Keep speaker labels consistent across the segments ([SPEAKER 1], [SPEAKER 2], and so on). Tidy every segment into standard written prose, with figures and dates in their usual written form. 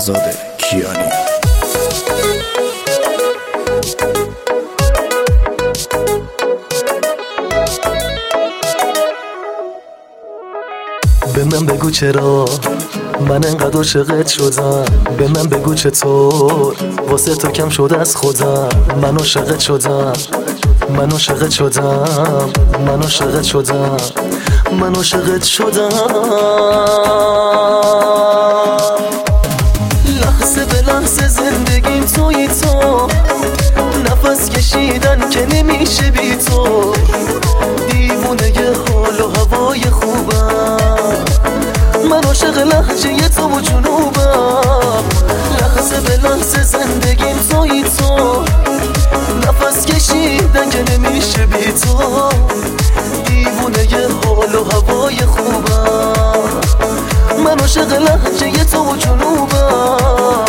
[SPEAKER 1] شهزاد کیانی.
[SPEAKER 2] به من بگو چرا من انقدر عاشقت شدم، به من بگو چطور واسه تو کم شده از خودم. من عاشقت شدم، من عاشقت شدم، من عاشقت شدم، من عاشقت شدم. لحظه به لحظه زندگیم توی تو، نفس کشیدن که نمیشه بی تو. دیوونه حال و هوای خوبم، من عاشق لحجه تو و جنوبم. لحظه به لحظه زندگیم توی تو، نفس کشیدن که نمیشه بی تو. دیوونه حال و هوای خوبم، من عاشق لحجه تو و جنوبم.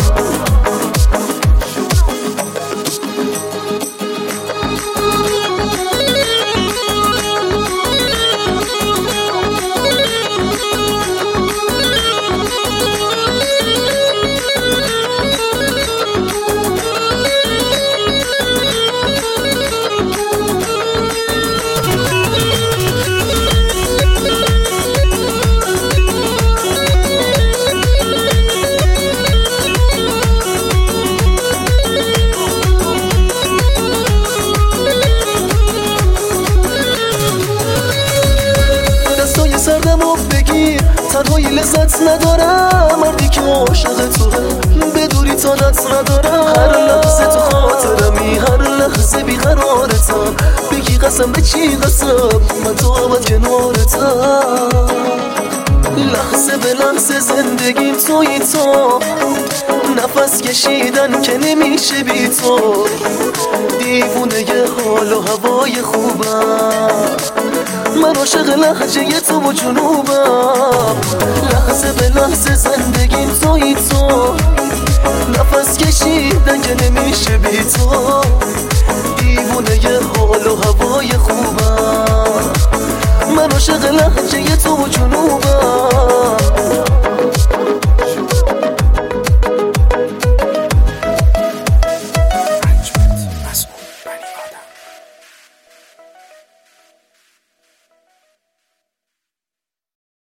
[SPEAKER 2] سردم و بگیر تنهایی لذت ندارم، مردی که عاشق توه بدوری تانت ندارم. هر لحظه تو خاطرمی، هر لحظه بیقرارتم. بگی قسم به چی قسم، من تو ابد کنارتم. لحظه به لحظه زندگیم توی تو، نفس کشیدن که نمیشه بی تو. دیوونه حال و هوای خوبم، من عاشق لحجه تو و جنوبم. لحظه به لحظه زندگیم توی تو، نفس کشیدن که نمیشه بی تو. دیوونه حال و هوای خوبم، من عاشق لحجه تو و جنوبم.